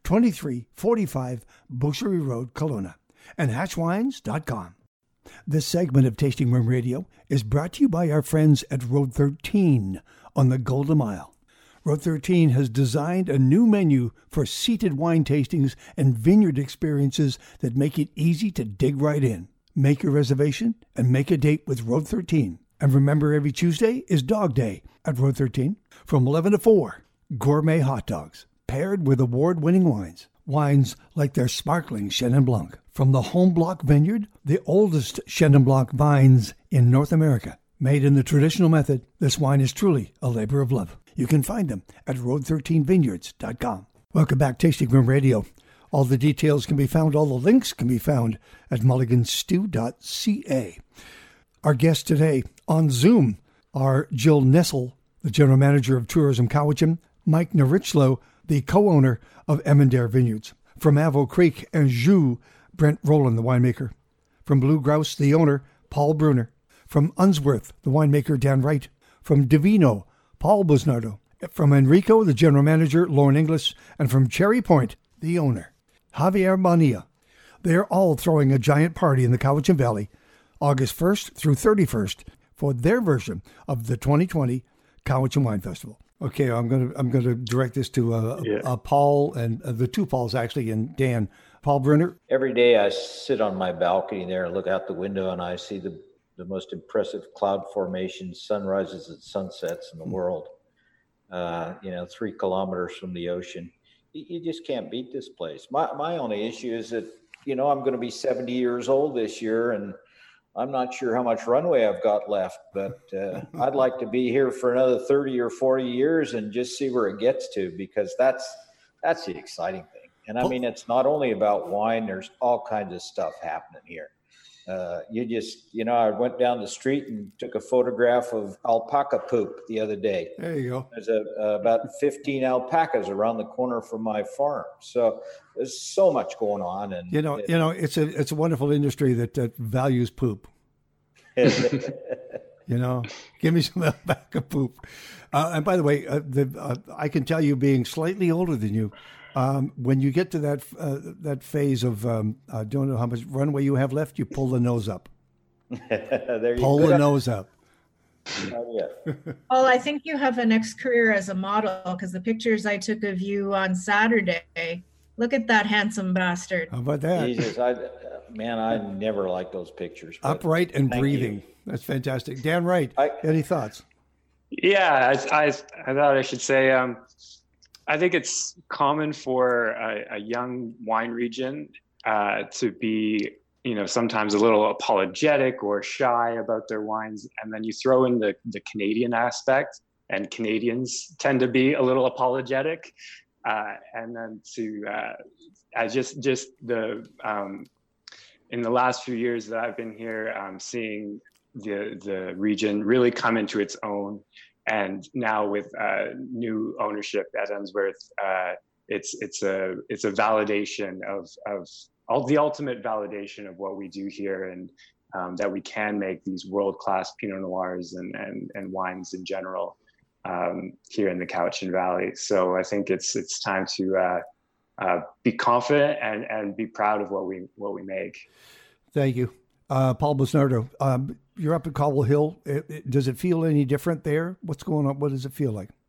twenty-three forty-five Boucherie Road, Kelowna, and hatch wines dot com. This segment of Tasting Room Radio is brought to you by our friends at Road thirteen on the Golden Mile. Road thirteen has designed a new menu for seated wine tastings and vineyard experiences that make it easy to dig right in. Make your reservation and make a date with Road thirteen. And remember, every Tuesday is Dog Day at Road thirteen from eleven to four. Gourmet hot dogs paired with award-winning wines. Wines like their sparkling Chenin Blanc from the Home Block Vineyard, the oldest Chenin Blanc vines in North America. Made in the traditional method, this wine is truly a labor of love. You can find them at road thirteen vineyards dot com. Welcome back, Tasting Room Radio. All the details can be found, all the links can be found at mulligan stew dot c a. Our guests today on Zoom are Jill Nessel, the General Manager of Tourism Cowichan, Mike Narichlo, the co-owner of Emendare Vineyards. From Avo Creek and Joux, Brent Rowland, the winemaker. From Blue Grouse, the owner, Paul Bruner. From Unsworth, the winemaker, Dan Wright. From Divino, Paul Busnardo. From Enrico, the general manager, Lauren Inglis. And from Cherry Point, the owner, Javier Bonilla. They are all throwing a giant party in the Cowichan Valley, August first through thirty-first, for their version of the twenty twenty Cowichan Wine Festival. Okay, I'm going to I'm going to direct this to uh, yeah. uh, Paul and uh, the two Pauls actually, and Dan. Paul Bruner. Every day I sit on my balcony there and look out the window, and I see the the most impressive cloud formations, sunrises and sunsets in the mm. world. Uh, you know, three kilometers from the ocean. You, you just can't beat this place. My my only issue is that, you know, I'm going to be seventy years old this year, and I'm not sure how much runway I've got left, but uh, I'd like to be here for another thirty or forty years and just see where it gets to, because that's that's the exciting thing. And I mean, it's not only about wine. There's all kinds of stuff happening here. Uh, you just, you know, I went down the street and took a photograph of alpaca poop the other day. There you go. There's a, uh, about fifteen alpacas around the corner from my farm. So there's so much going on. And you know, it, you know, it's a it's a wonderful industry that, that values poop. You know, give me some alpaca poop. Uh, and by the way, uh, the, uh, I can tell you, being slightly older than you, um, when you get to that uh, that phase of um, I don't know how much runway you have left, you pull the nose up. there you pull go. the nose up. Oh, yeah. Well, I think you have a next career as a model, because the pictures I took of you on Saturday, look at that handsome bastard. How about that? Jesus, I, man, I never liked those pictures. Upright and breathing. You. That's fantastic. Dan Wright, I, any thoughts? Yeah, I, I, I thought I should say, um, I think it's common for a, a young wine region uh, to be, you know, sometimes a little apologetic or shy about their wines. And then you throw in the, the Canadian aspect, and Canadians tend to be a little apologetic. Uh, and then to, uh, I just, just the, um, in the last few years that I've been here, um, seeing the, the region really come into its own. And now with uh, new ownership at Unsworth, uh, it's, it's a, it's a validation of, of all the ultimate validation of what we do here, and um, that we can make these world-class Pinot Noirs and, and, and wines in general um, here in the Cowichan Valley. So I think it's it's time to uh, uh, be confident and, and be proud of what we what we make. Thank you. Uh, Paul Busnardo, um, you're up at Cobble Hill. It, it, does it feel any different there? What's going on? What does it feel like?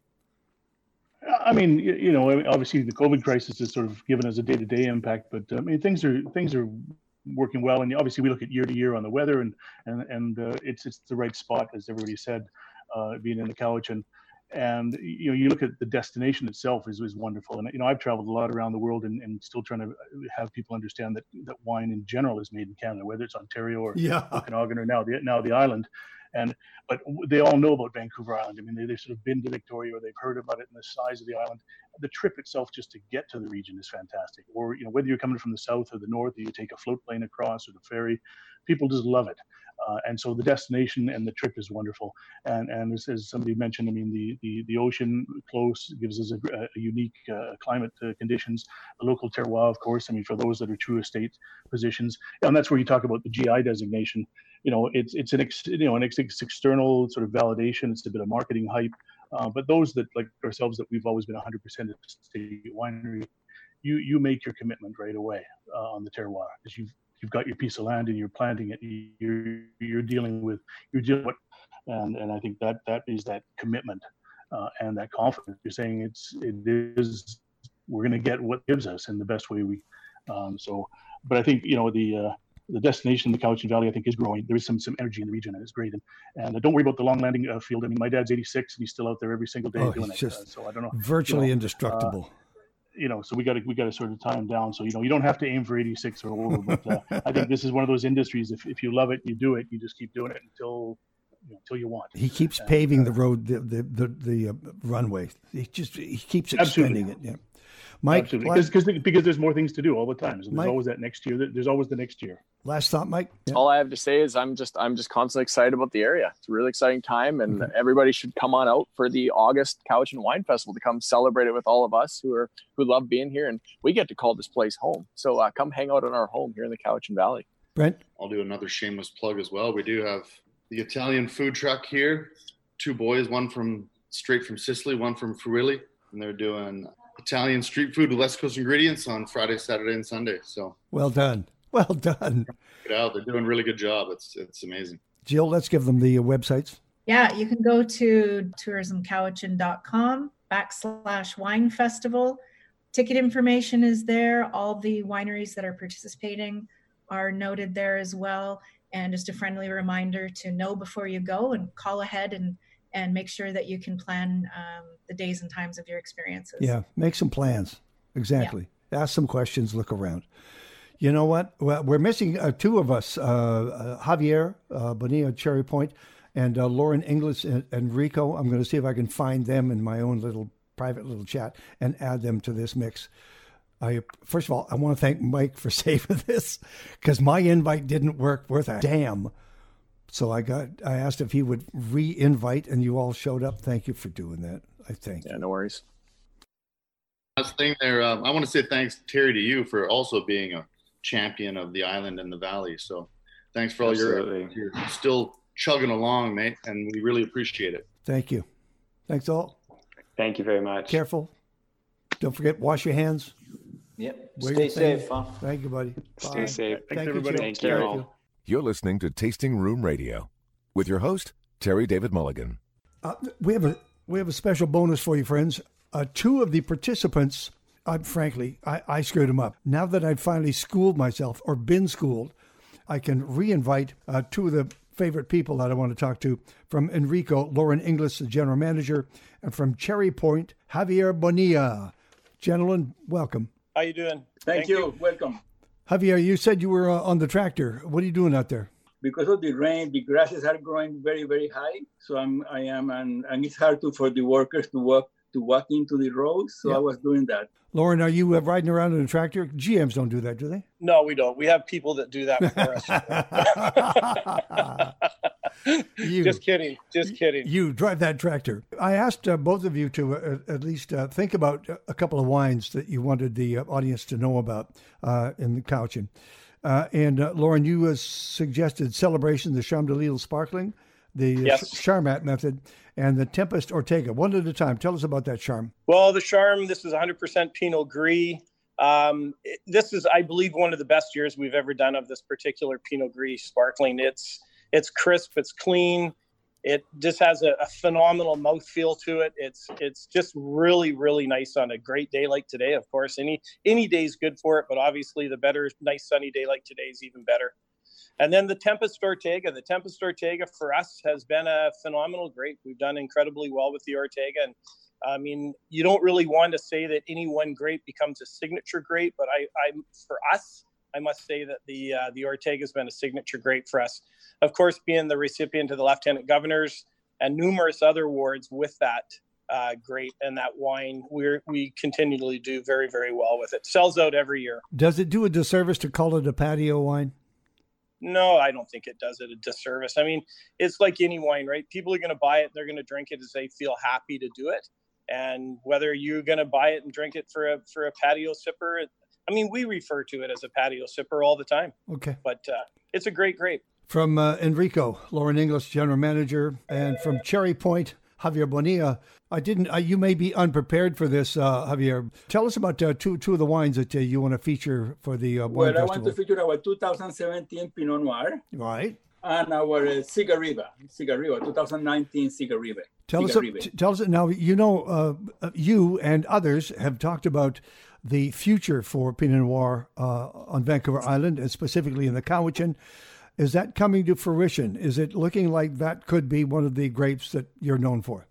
I mean, you, you know, obviously the COVID crisis has sort of given us a day-to-day impact, but I mean, things are things are working well. And obviously we look at year to year on the weather, and and and uh, it's it's the right spot, as everybody said, uh, being in the Cowichan. And you know, you look at the destination itself is is wonderful. And you know, I've traveled a lot around the world, and, and still trying to have people understand that that wine in general is made in Canada, whether it's Ontario or yeah. Okanagan or now the now the island. And but they all know about Vancouver Island. I mean, they, they've sort of been to Victoria, or they've heard about it, and the size of the island. The trip itself, just to get to the region, is fantastic. Or you know, whether you're coming from the south or the north, or you take a float plane across or the ferry, people just love it. Uh, and so the destination and the trip is wonderful. And and as, as somebody mentioned, I mean, the the, the ocean close gives us a, a unique uh, climate uh, conditions. The local terroir, of course. I mean, for those that are true estate positions, and that's where you talk about the G I designation. You know, it's it's an ex, you know an ex, external sort of validation. It's a bit of marketing hype. Uh, but those that like ourselves, that we've always been one hundred percent estate winery, you you make your commitment right away uh, on the terroir, because you've you've got your piece of land and you're planting it. You're you're dealing with you're dealing with, and and I think that that is that commitment uh, and that confidence. You're saying it's it is we're going to get what gives us in the best way we. Um, so, but I think you know the. Uh, The destination, the Cowichan Valley, I think is growing. There is some some energy in the region, and it's great. And, and uh, don't worry about the long landing uh, field. I mean, my dad's eighty-six, and he's still out there every single day oh, doing he's it. Just uh, so I don't know. Virtually you know, indestructible. Uh, you know, so we got to we got to sort of time down. So you know, you don't have to aim for eighty-six or over. But uh, I think this is one of those industries. If if you love it, you do it. You just keep doing it until you know, until you want. He keeps and, paving uh, the road, the the the, the uh, runway. He just he keeps extending absolutely. it. Yeah. Mike, absolutely, because because because there's more things to do all the time. So there's Mike, always that next year. There's always the next year. Last thought, Mike. Yeah. All I have to say is I'm just I'm just constantly excited about the area. It's a really exciting time, and mm-hmm. everybody should come on out for the August Cowichan Wine Festival to come celebrate it with all of us who are who love being here, and we get to call this place home. So uh, come hang out in our home here in the Cowichan Valley. Brent, I'll do another shameless plug as well. We do have the Italian food truck here. Two boys, one from straight from Sicily, one from Friuli, and they're doing Italian street food with West Coast ingredients on Friday, Saturday, and Sunday. So well done, well done. Check it out. They're doing a really good job. It's it's amazing. Jill, let's give them the uh, websites. Yeah, you can go to tourism cowichan dot com backslash wine festival. Ticket information is there. All the wineries that are participating are noted there as well. And just a friendly reminder to know before you go and call ahead and and make sure that you can plan um, the days and times of your experiences. Yeah, make some plans. Exactly. Yeah. Ask some questions, look around. You know what? Well, we're missing uh, two of us, uh, uh, Javier uh, Bonilla, Cherry Point, and uh, Lauren Inglis and, and Rico. I'm going to see if I can find them in my own little private little chat and add them to this mix. I First of all, I want to thank Mike for saving this, because my invite didn't work worth a damn. So I got. I asked if he would re-invite, and you all showed up. Thank you for doing that. I thank yeah, you. No worries. Last thing there, um, I want to say thanks, Terry, to you for also being a champion of the island and the valley. So thanks for all Absolutely. your. You're still chugging along, mate, and we really appreciate it. Thank you. Thanks all. Thank you very much. Careful. Don't forget, wash your hands. Yep. Wear Stay your thing. safe, huh? Thank you, buddy. Stay Bye. safe. Thanks, Thank everybody. You, Thank you Thank all. you. You're listening to Tasting Room Radio with your host, Terry David Mulligan. Uh, we have a we have a special bonus for you, friends. Uh, two of the participants, uh, frankly, I, I screwed them up. Now that I've finally schooled myself or been schooled, I can re-invite uh, two of the favorite people that I want to talk to. From Enrico, Lauren Inglis, the general manager, and from Cherry Point, Javier Bonilla. Gentlemen, welcome. How you doing? Thank, Thank you. you. Welcome. Javier, you said you were uh, on the tractor. What are you doing out there? Because of the rain, the grasses are growing very, very high. So I'm, I am, and, and it's hard to, for the workers to walk to walk into the roads. So yeah. I was doing that. Lauren, are you uh, riding around in a tractor? G Ms don't do that, do they? No, we don't. We have people that do that for us. you, Just kidding. Just kidding. You drive that tractor. I asked uh, both of you to uh, at least uh, think about a couple of wines that you wanted the uh, audience to know about uh, in the Cowichan. Uh, and uh, Lauren, you uh, suggested Celebration, the Charme de Lille Sparkling, the yes. Charmat method, and the Tempest Ortega. One at a time. Tell us about that Charme. Well, the Charme, this is one hundred percent Pinot Gris. Um, it, this is, I believe, one of the best years we've ever done of this particular Pinot Gris Sparkling. It's it's crisp, it's clean. It just has a, a phenomenal mouthfeel to it. It's it's just really, really nice on a great day like today. Of course, any any day is good for it, but obviously the better, nice sunny day like today is even better. And then the Tempest Ortega. The Tempest Ortega for us has been a phenomenal grape. We've done incredibly well with the Ortega. And I mean, you don't really want to say that any one grape becomes a signature grape, but I, I for us, I must say that the uh, the Ortega has been a signature grape for us. Of course, being the recipient of the Lieutenant Governor's and numerous other awards with that uh, grape and that wine, we we continually do very, very well with it. Sells out every year. Does it do a disservice to call it a patio wine? No, I don't think it does it a disservice. I mean, it's like any wine, right? People are going to buy it. They're going to drink it as they feel happy to do it. And whether you're going to buy it and drink it for a for a patio sipper, I mean, we refer to it as a patio sipper all the time. Okay. But uh, it's a great grape. From uh, Enrico, Lauren Inglis, General Manager, and from Cherry Point, Javier Bonilla. I didn't. Uh, you may be unprepared for this, uh, Javier. Tell us about uh, two two of the wines that uh, you want to feature for the uh, wine well, festival. I want to feature our two thousand seventeen Pinot Noir. Right. And our uh, Cigarriba, Cigarriba, two thousand nineteen Cigarriba. Tell us, t- tell us now. You know, uh, you and others have talked about the future for Pinot Noir uh, on Vancouver Island, and specifically in the Cowichan. Is that coming to fruition? Is it looking like that could be one of the grapes that you're known for?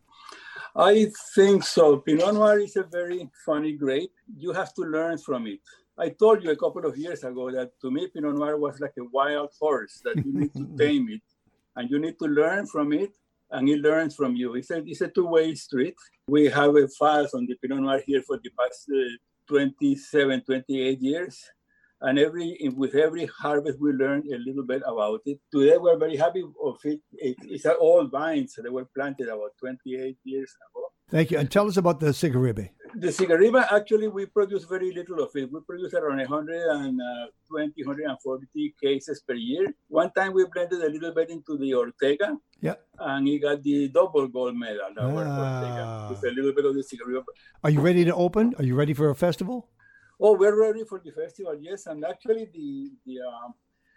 I think so. Pinot Noir is a very funny grape. You have to learn from it. I told you a couple of years ago that to me, Pinot Noir was like a wild horse that you need to tame it, and you need to learn from it, and it learns from you. It's a, it's a two-way street. We have a files on the Pinot Noir here for the past uh, twenty-seven, twenty-eight years. And every with every harvest, we learn a little bit about it. Today, we're very happy of it. it it's an old vines. They were planted about twenty-eight years ago. Thank you. And tell us about the Cigarriba. The Cigarriba, actually, we produce very little of it. We produce around one hundred twenty, one hundred forty cases per year. One time, we blended a little bit into the Ortega. Yeah. And he got the double gold medal. Our Ah. Ortega, with a little bit of the Cigarriba. Are you ready to open? Are you ready for a festival? Oh, we're ready for the festival, yes. And actually, the the um,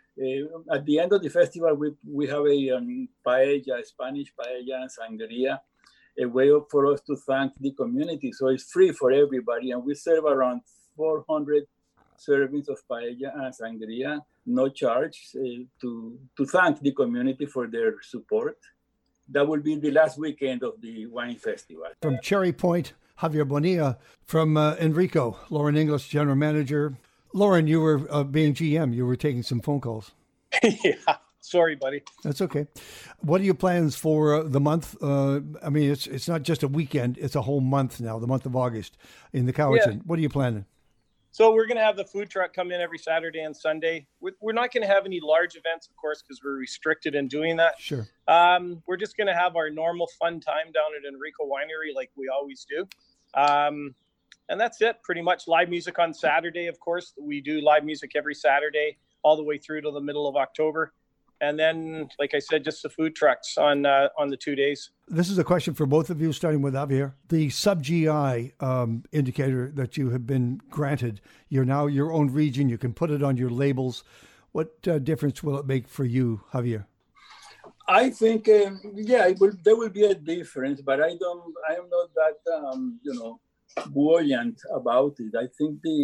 uh, at the end of the festival, we we have a um, paella, Spanish paella and sangria, a way of, for us to thank the community. So it's free for everybody, and we serve around four hundred servings of paella and sangria, no charge, uh, to to thank the community for their support. That will be the last weekend of the wine festival. From Cherry Point, Javier Bonilla. From uh, Enrico, Lauren English, General Manager. Lauren, you were uh, being G M. You were taking some phone calls. Yeah, sorry, buddy. That's okay. What are your plans for uh, the month? Uh, I mean, it's it's not just a weekend. It's a whole month now, the month of August in the Cowichan. Yeah. What are you planning? So we're going to have the food truck come in every Saturday and Sunday. We're we're not going to have any large events, of course, because we're restricted in doing that. Sure. Um, we're just going to have our normal fun time down at Enrico Winery like we always do. Um, and that's it, pretty much. Live music on Saturday, of course. We do live music every Saturday all the way through to the middle of October. And then, like I said, just the food trucks on uh, on the two days. This is a question for both of you, starting with Javier. The sub-G I um, indicator that you have been granted, you're now your own region. You can put it on your labels. What uh, difference will it make for you, Javier? I think, um, yeah, it will, there will be a difference, but I don't, I am not that, um, you know, buoyant about it. I think the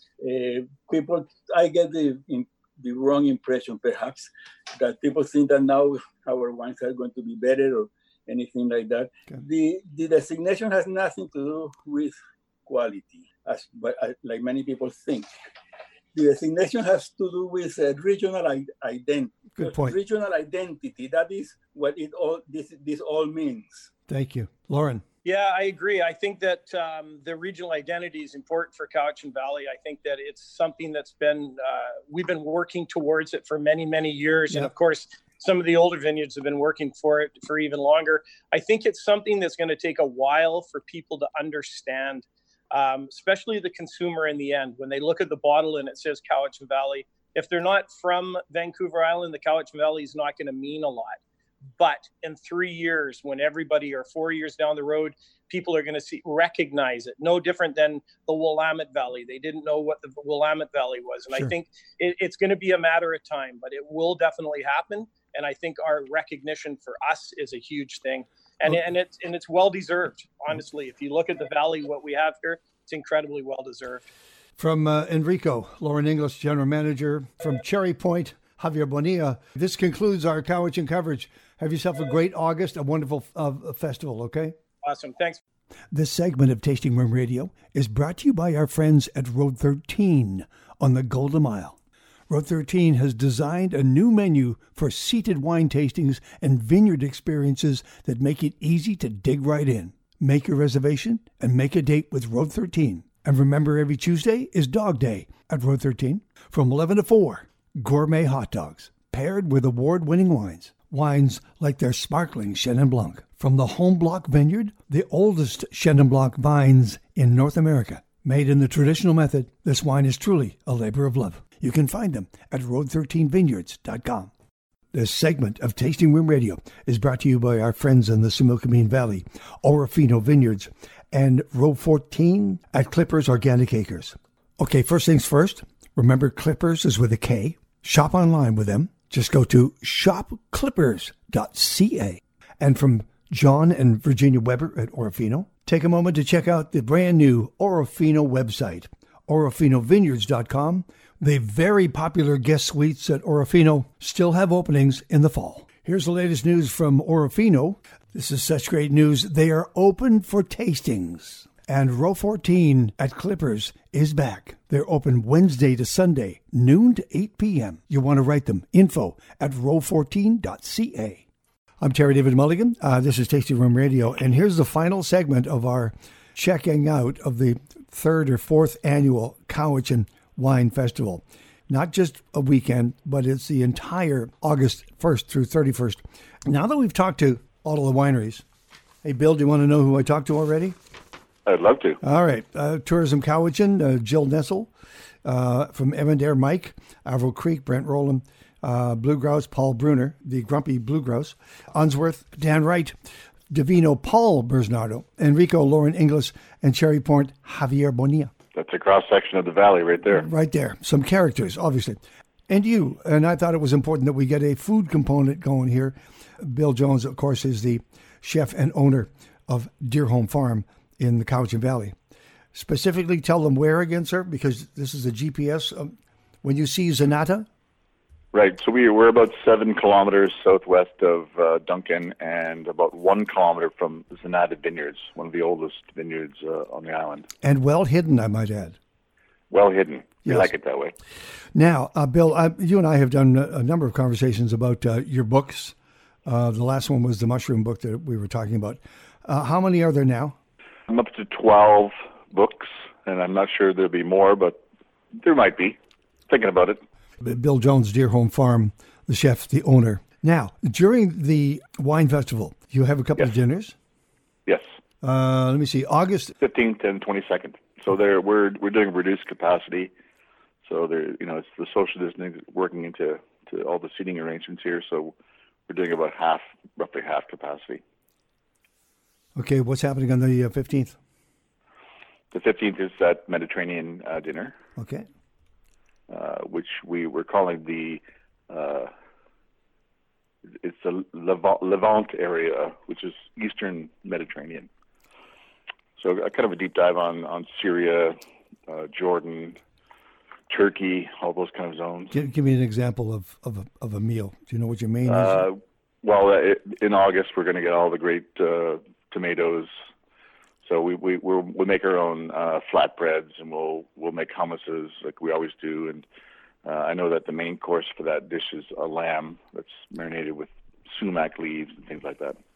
uh, people, I get the in, the wrong impression, perhaps, that people think that now our wines are going to be better or anything like that. Okay. The the designation has nothing to do with quality, as but uh, like many people think. The designation has to do with uh, regional I- identity. Good point. Regional identity. That is what it all this this all means. Thank you, Lauren. Yeah, I agree. I think that um, the regional identity is important for Cowichan Valley. I think that it's something that's been, uh, we've been working towards it for many, many years. Yep. And of course, some of the older vineyards have been working for it for even longer. I think it's something that's going to take a while for people to understand, um, especially the consumer in the end. When they look at the bottle and it says Cowichan Valley, if they're not from Vancouver Island, the Cowichan Valley is not going to mean a lot. But in three years, when everybody, or four years down the road, people are going to see recognize it. No different than the Willamette Valley. They didn't know what the Willamette Valley was. And sure. I think it, it's going to be a matter of time, but it will definitely happen. And I think our recognition for us is a huge thing. And, okay. and, it's, and it's well-deserved, honestly. If you look at the valley, what we have here, it's incredibly well-deserved. From uh, Enrico, Lauren English, General Manager. From Cherry Point, Javier Bonilla. This concludes our Cowichan coverage. Have yourself a great August, a wonderful uh, festival, okay? Awesome. Thanks. This segment of Tasting Room Radio is brought to you by our friends at Road thirteen on the Golden Mile. Road thirteen has designed a new menu for seated wine tastings and vineyard experiences that make it easy to dig right in. Make your reservation and make a date with Road thirteen. And remember, every Tuesday is Dog Day at Road thirteen from eleven to four. Gourmet hot dogs paired with award-winning wines. Wines like their sparkling Chenin Blanc from the Home Block Vineyard, the oldest Chenin Blanc vines in North America. Made in the traditional method, this wine is truly a labor of love. You can find them at road thirteen vineyards dot com. This segment of Tasting Room Radio is brought to you by our friends in the Similkameen Valley, Orofino Vineyards, and Row fourteen at Clippers Organic Acres. Okay, first things first, remember Clippers is with a K. Shop online with them. Just go to shop clippers dot c a. And from John and Virginia Weber at Orofino, take a moment to check out the brand new Orofino website, orofino vineyards dot com. The very popular guest suites at Orofino still have openings in the fall. Here's the latest news from Orofino. This is such great news. They are open for tastings. And Row fourteen at Clippers is back. They're open Wednesday to Sunday, noon to eight p.m. You want to write them. Info at row fourteen dot c a. I'm Terry David Mulligan. Uh, this is Tasting Room Radio. And here's the final segment of our checking out of the third or fourth annual Cowichan Wine Festival. Not just a weekend, but it's the entire August first through thirty-first. Now that we've talked to all of the wineries, hey, Bill, do you want to know who I talked to already? I'd love to. All right. Uh, Tourism Cowichan, uh, Jill Nessel. Uh, from Evandare, Mike. Averill Creek, Brent Rowland. Uh, Blue Grouse, Paul Bruner, the Grumpy Blue Grouse. Unsworth, Dan Wright. Divino, Paul Bersnardo. Enrico, Lauren Inglis. And Cherry Point, Javier Bonilla. That's a cross-section of the valley right there. Right there. Some characters, obviously. And you. And I thought it was important that we get a food component going here. Bill Jones, of course, is the chef and owner of Deerholm Farm in the Cowichan Valley. Specifically, tell them where again, sir, because this is a G P S. Um, when you see Zanata? Right. So we, we're about seven kilometers southwest of uh, Duncan and about one kilometer from Zanata Vineyards, one of the oldest vineyards uh, on the island. And well hidden, I might add. Well hidden. We Yes. like it that way. Now, uh, Bill, I, you and I have done a, a number of conversations about uh, your books. Uh, the last one was the mushroom book that we were talking about. Uh, how many are there now? I'm up to twelve books, and I'm not sure there'll be more, but there might be. Thinking about it. Bill Jones, Deerholm Farm, the chef, the owner. Now, during the wine festival, you have a couple Yes. of dinners. Yes. Uh, let me see, August fifteenth and twenty-second. So there, we're we're doing reduced capacity. So there, you know, it's the social distancing working into to all the seating arrangements here. So we're doing about half, roughly half capacity. Okay, what's happening on the uh, fifteenth? The fifteenth is that Mediterranean uh, dinner, Okay. uh, which we were calling the uh, it's the Levant, Levant area, which is Eastern Mediterranean. So a kind of a deep dive on on Syria, uh, Jordan, Turkey, all those kind of zones. Give, give me an example of, of, a, of a meal. Do you know what your main Uh, is? well, uh, in August we're going to get all the great uh, tomatoes. So we we we'll, we'll make our own uh, flatbreads, and we'll we'll make hummuses like we always do. And uh, I know that the main course for that dish is a lamb that's marinated with sumac leaves and things like that.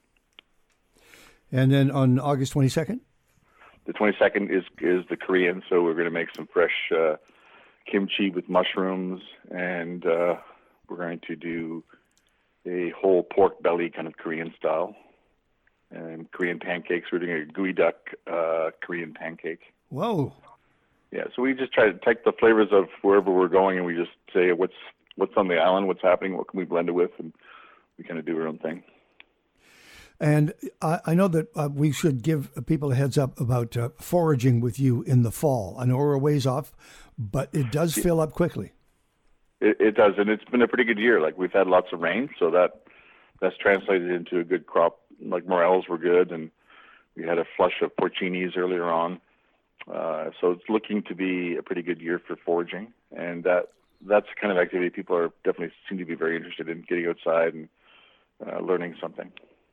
And then on August twenty-second? The twenty-second is is the Korean, so we're going to make some fresh uh, kimchi with mushrooms, and uh, we're going to do a whole pork belly kind of Korean style. And Korean pancakes. We're doing a gooey duck uh, Korean pancake. Whoa. Yeah, so we just try to take the flavors of wherever we're going, and we just say what's what's on the island, what's happening, what can we blend it with, and we kind of do our own thing. And I, I know that uh, we should give people a heads up about uh, foraging with you in the fall. I know we're a ways off, but it does fill up quickly. It, it does, and it's been a pretty good year. Like we've had lots of rain, so that that's translated into a good crop. Like morels were good, and we had a flush of porcinis earlier on. Uh, so it's looking to be a pretty good year for foraging, and that that's the kind of activity people are definitely seem to be very interested in, getting outside and uh, learning something.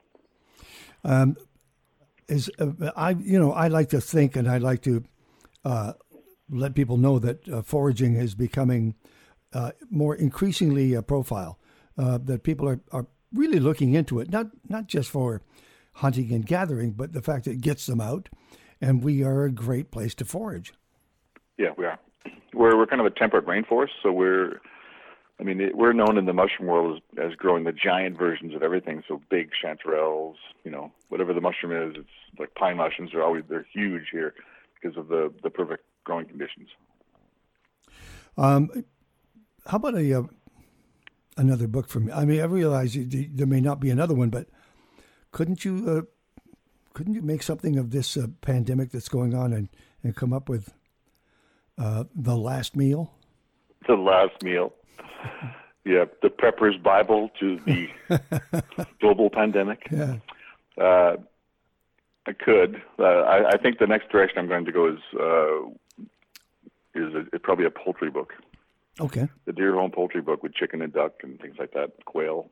Um, is uh, I you know I like to think, and I like to uh, let people know that uh, foraging is becoming uh, more increasingly a profile. Uh, that people are, are really looking into it, not not just for hunting and gathering, but the fact that it gets them out, and we are a great place to forage. Yeah, we are. We're we're kind of a temperate rainforest, so we're. I mean, it, we're known in the mushroom world as, as growing the giant versions of everything. So big chanterelles, you know, whatever the mushroom is, it's like pine mushrooms are always, they're huge here because of the, the perfect growing conditions. Um, how about a, another book from me. I mean, I realize you, there may not be another one, but couldn't you uh, couldn't you make something of this uh, pandemic that's going on and, and come up with uh, The Last Meal? The Last Meal. Yeah, the Prepper's Bible to the global pandemic. Yeah. Uh, I could. Uh, I, I think the next direction I'm going to go is uh, is a, probably a poultry book. Okay. The Deer Home poultry book with chicken and duck and things like that, quail.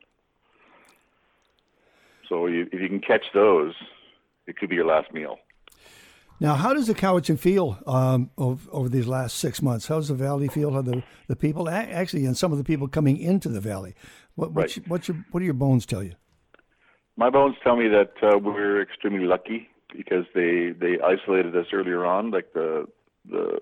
So you, if you can catch those, it could be your last meal. Now, how does the Cowichan feel um, over, over these last six months? How's the valley feel? How the the people actually, and some of the people coming into the valley? What what's, right. what's your what do your bones tell you? My bones tell me that uh, we're extremely lucky because they, they isolated us earlier on. Like the the,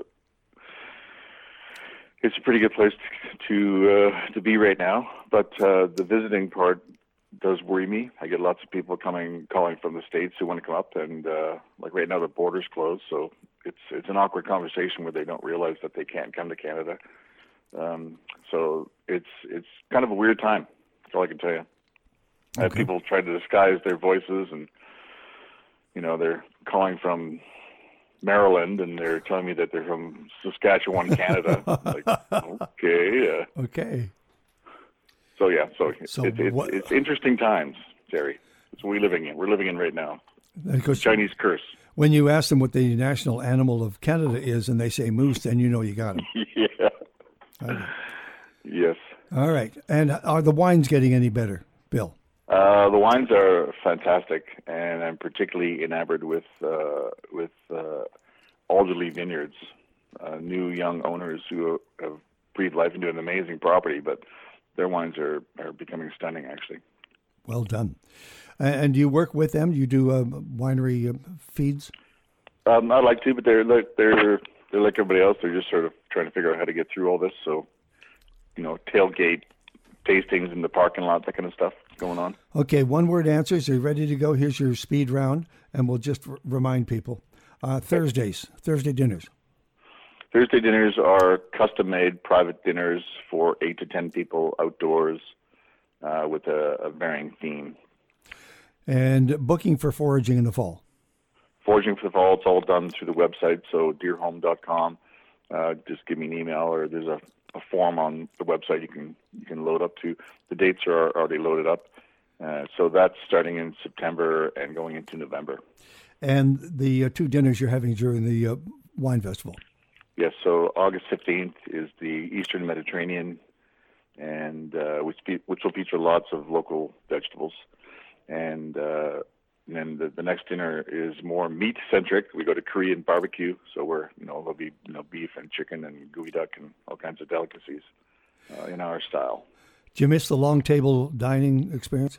it's a pretty good place to to, uh, to be right now. But uh, the visiting part does worry me. I get lots of people coming, calling from the States who want to come up, and uh, like right now the border's closed, so it's it's an awkward conversation where they don't realize that they can't come to Canada. Um, so it's it's kind of a weird time. That's all I can tell you. I have people try to disguise their voices, and you know they're calling from Maryland, and they're telling me that they're from Saskatchewan, Canada. Like, okay, uh, okay. So yeah, so, so it's it's, what, it's interesting times, Jerry. It's what we're living in. We're living in right now. Because Chinese curse. When you ask them what the national animal of Canada is, and they say moose, then you know you got them. Yeah. Okay. Yes. All right. And are the wines getting any better, Bill? Uh, the wines are fantastic, and I'm particularly enamored with uh, with uh, Alderley Vineyards, uh, new young owners who have breathed life into an amazing property, but their wines are, are becoming stunning, actually. Well done. And do you work with them? Do you do uh, winery uh, feeds? Um, I'd like to, but they're like they're they're like everybody else. They're just sort of trying to figure out how to get through all this. So, you know, tailgate tastings in the parking lot, that kind of stuff going on. Okay, one-word answers. Are you ready to go? Here's your speed round, and we'll just r- remind people. Uh, Thursdays, Thursday dinners. Thursday dinners are custom-made private dinners for eight to ten people outdoors uh, with a, a varying theme. And booking for foraging in the fall. Foraging for the fall, it's all done through the website, so deer home dot com. Uh, just give me an email, or there's a, a form on the website you can you can load up to. The dates are already loaded up. Uh, so that's starting in September and going into November. And the uh, two dinners you're having during the uh, wine festival. Yes, so August fifteenth is the Eastern Mediterranean, and uh, which, be, which will feature lots of local vegetables. And, uh, and then the, the next dinner is more meat-centric. We go to Korean barbecue, so we're, you know, there'll be you know, beef and chicken and gooey duck and all kinds of delicacies uh, in our style. Do you miss the long table dining experience?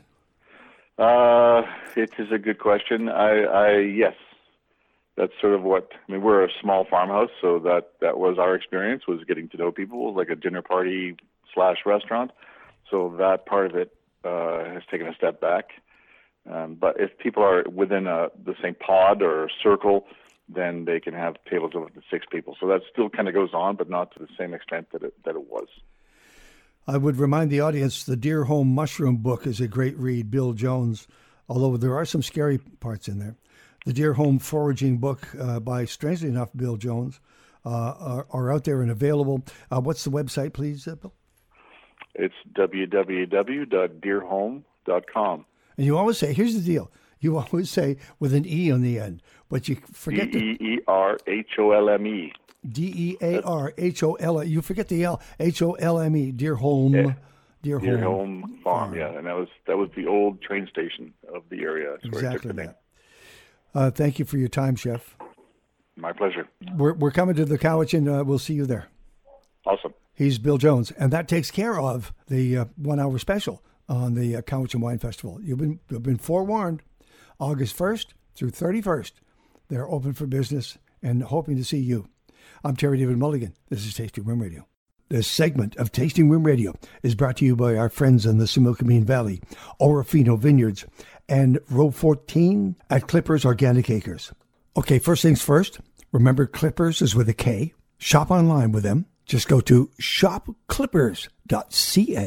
Uh, it is a good question. I, I yes. That's sort of what, I mean, we're a small farmhouse, so that, that was our experience, was getting to know people, like a dinner party slash restaurant. So that part of it uh, has taken a step back. Um, but if people are within a, the same pod or circle, then they can have tables of up to six people. So that still kind of goes on, but not to the same extent that it, that it was. I would remind the audience the Deer Home Mushroom book is a great read, Bill Jones, although there are some scary parts in there. The Deer Home Foraging book uh, by, strangely enough, Bill Jones, uh, are, are out there and available. Uh, what's the website, please, uh, Bill? It's w w w dot deer home dot com. And you always say, here's the deal. You always say with an E on the end, but you forget D E E R H O L M E. D E A R H O L M E. You forget the L. H O L M E. Deer Home. Yeah. Deer, Deer Home, Home Farm, yeah. And that was that was the old train station of the area. That's where exactly it took the that. name. Uh, thank you for your time, Chef. My pleasure. We're we're coming to the Cowichan. Uh, we'll see you there. Awesome. He's Bill Jones, and that takes care of the uh, one-hour special on the uh, Cowichan Wine Festival. You've been you've been forewarned. August first through thirty-first, they're open for business and hoping to see you. I'm Terry David Mulligan. This is Tasting Room Radio. This segment of Tasting Room Radio is brought to you by our friends in the Similkameen Valley, Orofino Vineyards, and Row fourteen at Clippers Organic Acres. Okay, first things first. Remember, Clippers is with a K. Shop online with them. Just go to shop clippers dot c a.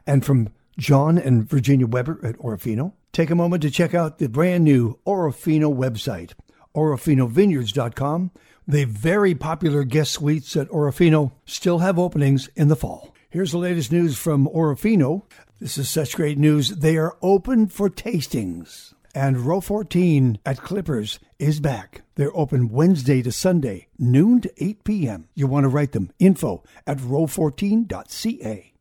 And from John and Virginia Weber at Orofino, take a moment to check out the brand new Orofino website, orofino vineyards dot com. The very popular guest suites at Orofino still have openings in the fall. Here's the latest news from Orofino. This is such great news. They are open for tastings. And Row fourteen at Clippers is back. They're open Wednesday to Sunday, noon to eight p.m. You want to write them, info at row fourteen dot c a.